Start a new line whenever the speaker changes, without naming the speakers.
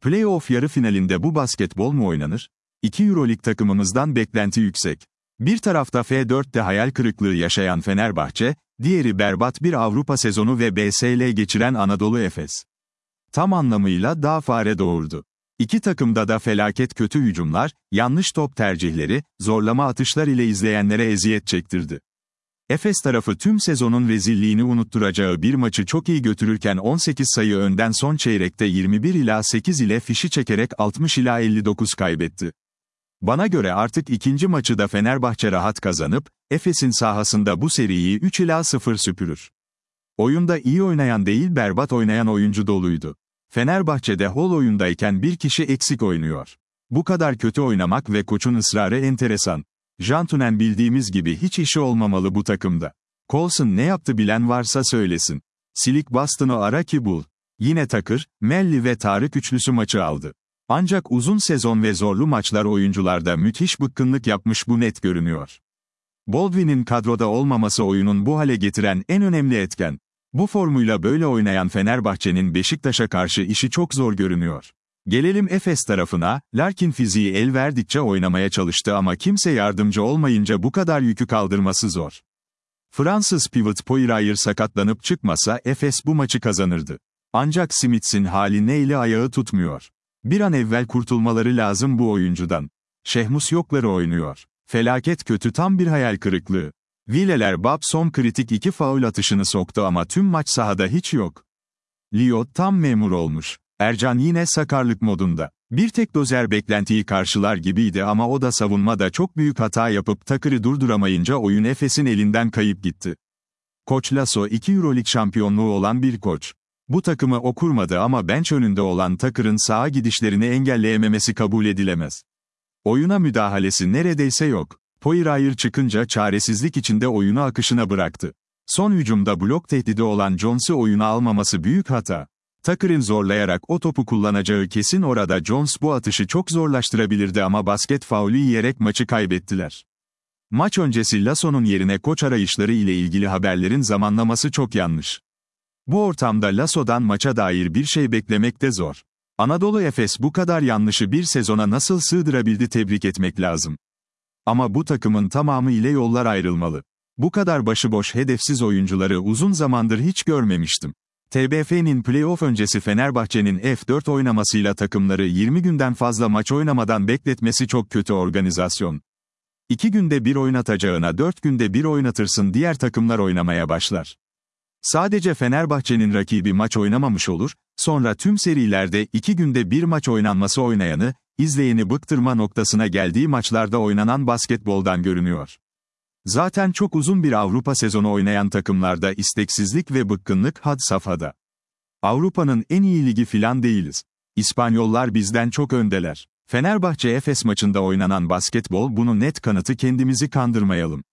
Playoff yarı finalinde bu basketbol mu oynanır? İki Euroleague takımımızdan beklenti yüksek. Bir tarafta F4'te hayal kırıklığı yaşayan Fenerbahçe, diğeri berbat bir Avrupa sezonu ve BSL geçiren Anadolu Efes. Tam anlamıyla dağ fare doğurdu. İki takımda da felaket kötü hücumlar, yanlış top tercihleri, zorlama atışlar ile izleyenlere eziyet çektirdi. Efes tarafı tüm sezonun rezilliğini unutturacağı bir maçı çok iyi götürürken 18 sayı önden son çeyrekte 21-8 ile fişi çekerek 60-59 kaybetti. Bana göre artık ikinci maçı da Fenerbahçe rahat kazanıp, Efes'in sahasında bu seriyi 3-0 süpürür. Oyunda iyi oynayan değil berbat oynayan oyuncu doluydu. Fenerbahçe'de hol oyundayken bir kişi eksik oynuyor. Bu kadar kötü oynamak ve koçun ısrarı enteresan. Jantunen bildiğimiz gibi hiç işi olmamalı bu takımda. Colson ne yaptı bilen varsa söylesin. Silik Boston'u ara ki bul. Yine Takır, Melli ve Tarık üçlüsü maçı aldı. Ancak uzun sezon ve zorlu maçlar oyuncularda müthiş bıkkınlık yapmış bu net görünüyor. Baldwin'in kadroda olmaması oyunun bu hale getiren en önemli etken. Bu formuyla böyle oynayan Fenerbahçe'nin Beşiktaş'a karşı işi çok zor görünüyor. Gelelim Efes tarafına, Larkin fiziği el verdikçe oynamaya çalıştı ama kimse yardımcı olmayınca bu kadar yükü kaldırması zor. Fransız pivot Poirier sakatlanıp çıkmasa Efes bu maçı kazanırdı. Ancak Smits'in hali neyle ayağı tutmuyor. Bir an evvel kurtulmaları lazım bu oyuncudan. Şehmus yokları oynuyor. Felaket kötü tam bir hayal kırıklığı. Villeler Bob son kritik 2 faul atışını soktu ama tüm maç sahada hiç yok. Liot tam memur olmuş. Ercan yine sakarlık modunda. Bir tek Dozer beklentiyi karşılar gibiydi ama o da savunmada çok büyük hata yapıp Takır'ı durduramayınca oyun Efes'in elinden kayıp gitti. Koç Lasso 2 Euroleague şampiyonluğu olan bir koç. Bu takımı o kurmadı ama bench önünde olan Takır'ın sağa gidişlerini engelleyememesi kabul edilemez. Oyuna müdahalesi neredeyse yok. Poirier çıkınca çaresizlik içinde oyunu akışına bıraktı. Son hücumda blok tehdidi olan Jones'u oyuna almaması büyük hata. Takır'ın zorlayarak o topu kullanacağı kesin orada Jones bu atışı çok zorlaştırabilirdi ama basket faulü yiyerek maçı kaybettiler. Maç öncesi Lasso'nun yerine koç arayışları ile ilgili haberlerin zamanlaması çok yanlış. Bu ortamda Lasso'dan maça dair bir şey beklemek de zor. Anadolu Efes bu kadar yanlışı bir sezona nasıl sığdırabildi tebrik etmek lazım. Ama bu takımın tamamı ile yollar ayrılmalı. Bu kadar başıboş hedefsiz oyuncuları uzun zamandır hiç görmemiştim. TBF'nin playoff öncesi Fenerbahçe'nin F4 oynamasıyla takımları 20 günden fazla maç oynamadan bekletmesi çok kötü organizasyon. 2 günde bir oynatacağına 4 günde bir oynatırsın diğer takımlar oynamaya başlar. Sadece Fenerbahçe'nin rakibi maç oynamamış olur, sonra tüm serilerde 2 günde bir maç oynanması oynayanı, izleyeni bıktırma noktasına geldiği maçlarda oynanan basketboldan görünüyor. Zaten çok uzun bir Avrupa sezonu oynayan takımlarda isteksizlik ve bıkkınlık had safhada. Avrupa'nın en iyi ligi filan değiliz. İspanyollar bizden çok öndeler. Fenerbahçe Efes maçında oynanan basketbol bunu net kanıtı kendimizi kandırmayalım.